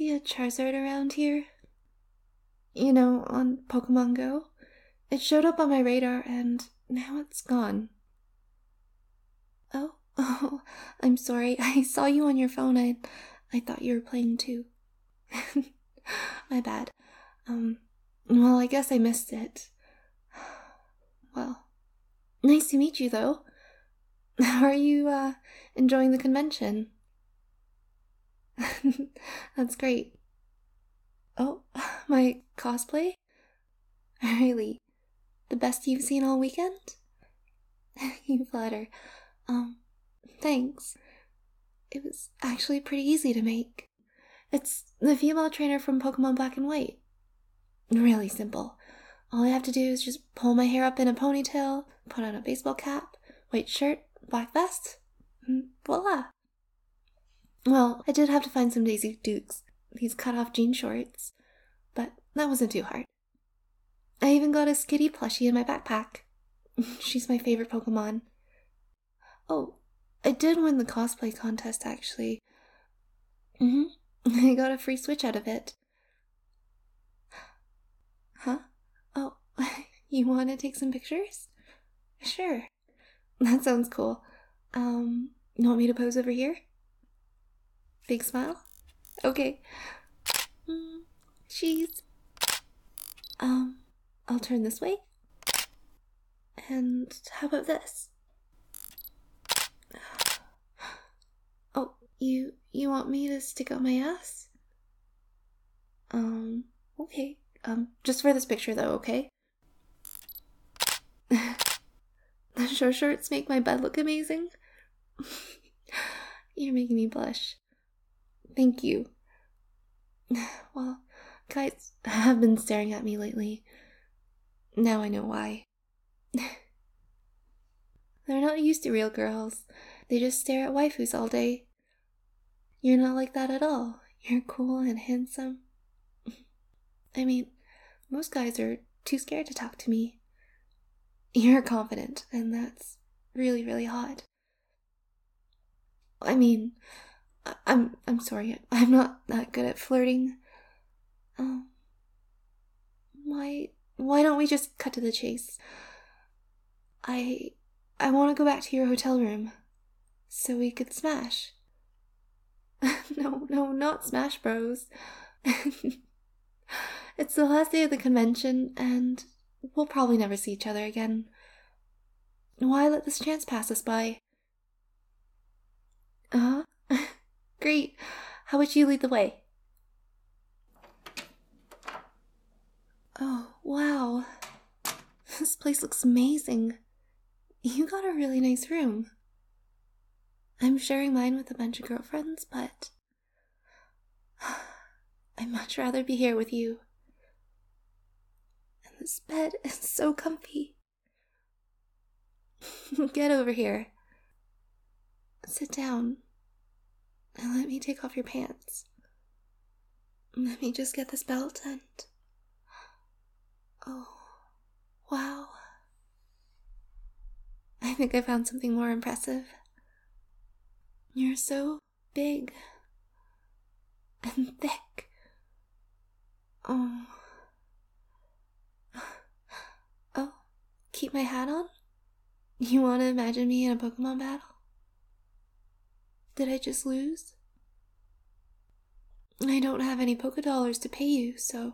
see a Charizard around here? You know, on Pokemon Go? It showed up on my radar and now it's gone. Oh, I'm sorry. I saw you on your phone. I thought you were playing too. My bad. Well, I guess I missed it. Well, nice to meet you, though. How are you, enjoying the convention? That's great. Oh, my cosplay? Really? The best you've seen all weekend? You flatter. Thanks. It was actually pretty easy to make. It's the female trainer from Pokemon Black and White. Really simple. All I have to do is just pull my hair up in a ponytail, put on a baseball cap, white shirt, black vest, and voila. Well, I did have to find some Daisy Dukes, these cut-off jean shorts, but that wasn't too hard. I even got a Skitty plushie in my backpack. She's my favorite Pokemon. Oh, I did win the cosplay contest, actually. I got a free Switch out of it. Huh? Oh, you want to take some pictures? Sure. That sounds cool. You want me to pose over here? Big smile? Okay. Cheese. I'll turn this way. And how about this? Oh, you want me to stick out my ass? Okay. Just for this picture though, okay? The short shorts make my bed look amazing. You're making me blush. Thank you. Well, guys have been staring at me lately. Now I know why. They're not used to real girls. They just stare at waifus all day. You're not like that at all. You're cool and handsome. I mean, most guys are too scared to talk to me. You're confident, and that's really, really hot. I mean, I'm sorry, I'm not that good at flirting. Why don't we just cut to the chase? I want to go back to your hotel room, so we could smash. No, not Smash Bros. It's the last day of the convention, and we'll probably never see each other again. Why let this chance pass us by? Great. How about you lead the way? Oh, wow. This place looks amazing. You got a really nice room. I'm sharing mine with a bunch of girlfriends, but I'd much rather be here with you. And this bed is so comfy. Get over here. Sit down. And let me take off your pants. Let me just get this belt and... Oh, wow. I think I found something more impressive. You're so big and thick. Oh, keep my hat on? You want to imagine me in a Pokemon battle? Did I just lose? I don't have any Pokédollars to pay you, so...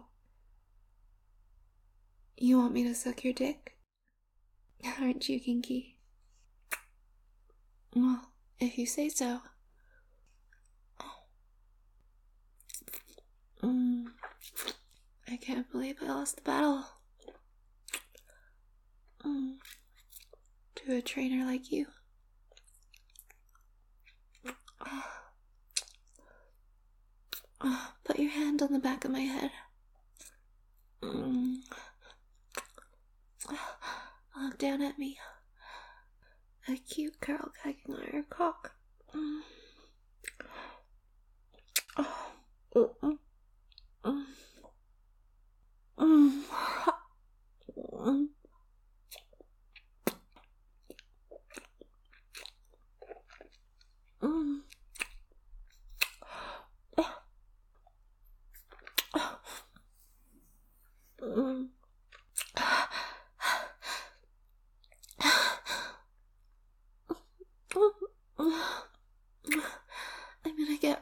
You want me to suck your dick? Aren't you kinky? Well, if you say so. I can't believe I lost the battle. To a trainer like you. Put your hand on the back of my head. Look down at me. A cute girl gagging on her cock.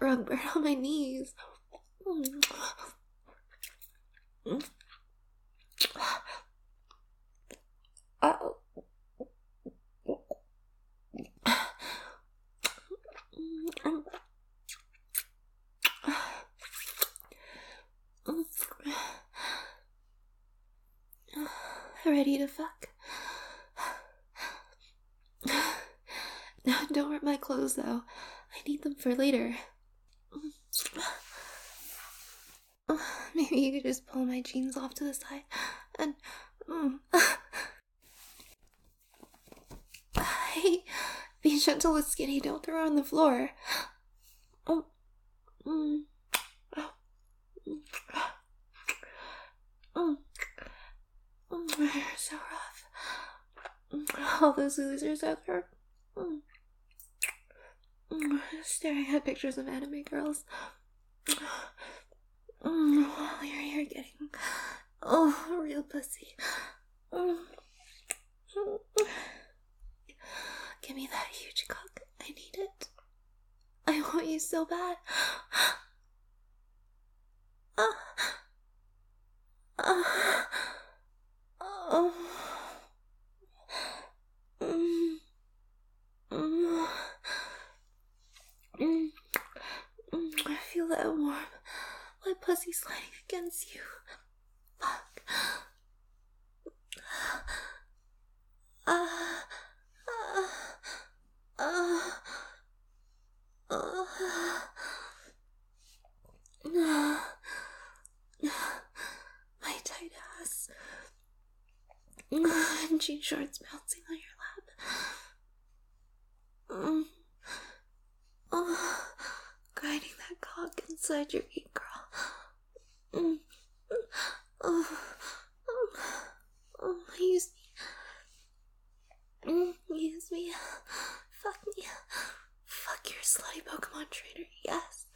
rug burn on my knees. Oh. Ready to fuck? Don't rip my clothes, though. I need them for later. Maybe you could just pull my jeans off to the side and... Hey, be gentle with Skinny. Don't throw her on the floor. You're so rough. All those losers out there staring at pictures of anime girls while you're here getting real pussy. Give me that huge cock. I need it. I want you so bad. I feel that warm, wet pussy sliding against you. Fuck. My tight ass. And jean shorts bouncing on your lap. Grinding that cock inside your meat, girl. Use me. Use me. Fuck me. Fuck your slutty Pokemon trainer, yes.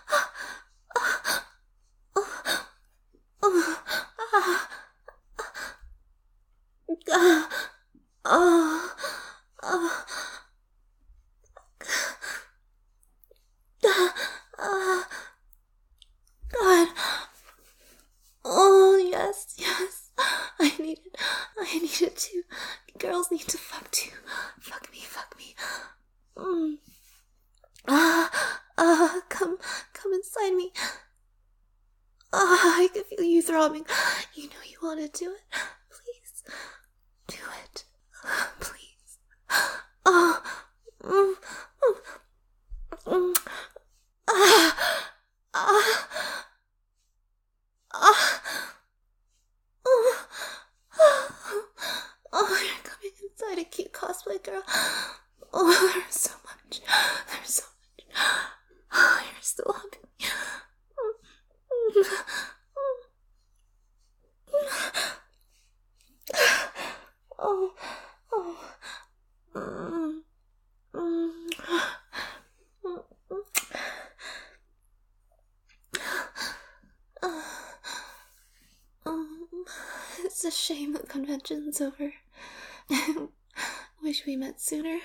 God. Oh, yes. I need it too. Girls need to fuck too. Fuck me. Come inside me. I can feel you throbbing. You know you want to do it. Please, do it. Please. You're coming inside a cute cosplay girl. There's so much. You're still humping me. It's a shame the convention's over. Wish we met sooner.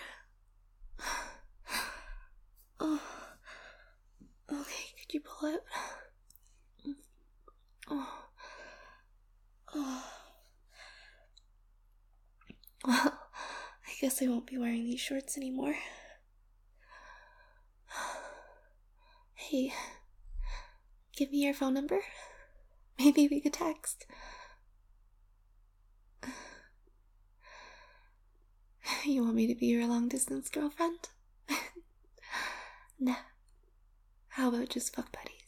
Okay, could you pull out? Well, I guess I won't be wearing these shorts anymore. Hey, give me your phone number. Maybe we could text. You want me to be your long-distance girlfriend? Nah. How about just fuck buddies?